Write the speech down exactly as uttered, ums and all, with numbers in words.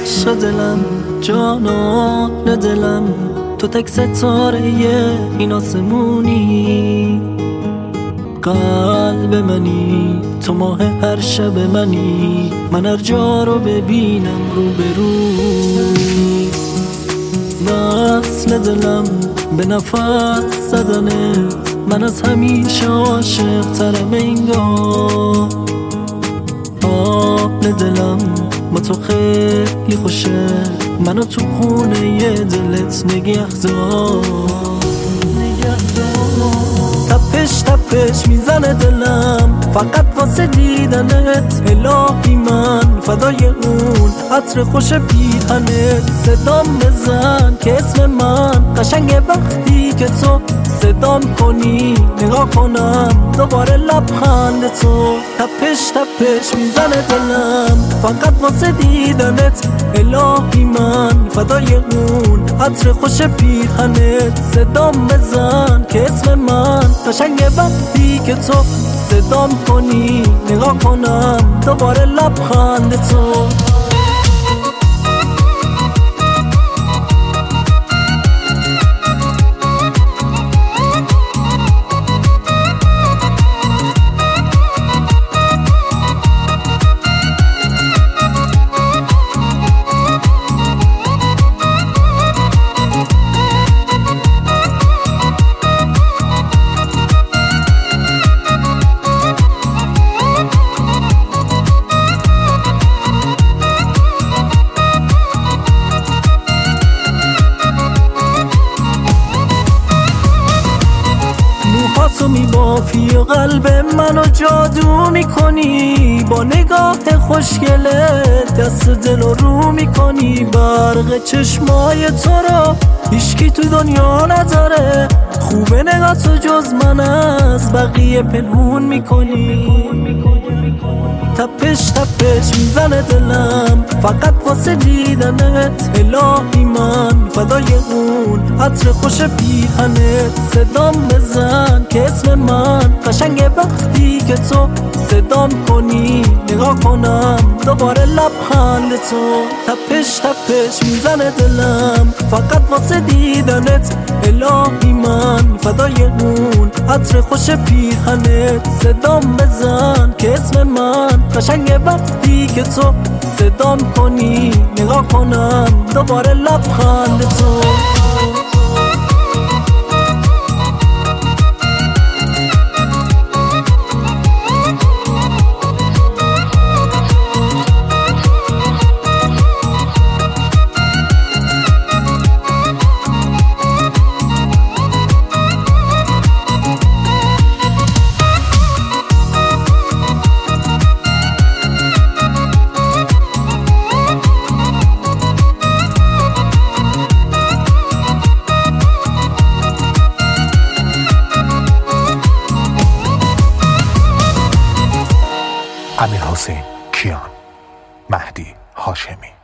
عشق دلم، جانان دلم، تو تک ستاره این آسمونی، قلب منی، تو ماه هر شب منی، من هر جا رو ببینم رو به روی. وصل دلم به نفس زدنه، من از همیشه عاشق ترم انگار. حال دلم با تو خیلی خوشه، منو تو خونه یه دلت نگه دار. تپش تپش میزنه دلم فقط واسه دیدنت، الهی من فدای اون عطر خوش پیرهنت. صدام بزن که اسم من قشنگه وقتی که تو صدام کنی، نگاه کنم دوباره لبخند تو. تپش تپش میزنه دلم فقط واسه دیدنت، الهی من فدای اون عطر خوش پیرهنت. صدام بزن که اسم من قشنگه وقتی که تو صدام کنی، نگاه کنم دوباره لبخند تو. تو میبافی و قلب منو جادو میکنی، با نگاه خوشگلت دست دل رو میکنی. برق چشمای تو رو هیچکی تو دنیا نداره، خوبه نگاه تو جز من از بقیه پنهون میکنی. تپش تپش میزنه دلم فقط واسه دیدنت، الهی من فدای اون عطر خوش پیرهنت. صدام بزن که اسم من قشنگه وقتی که تو صدام کنی، نگاه کنم دوباره لبخند تو. تپش تپش میزنه دلم فقط واسه دیدنت، الهی من فدای اون عطر خوش پیرهنت. صدام بزن که اسم من قشنگه وقتی که تو صدام کنی، نگاه کنم دوباره لبخند تو. امیرحسین کیان، مهدی هاشمی.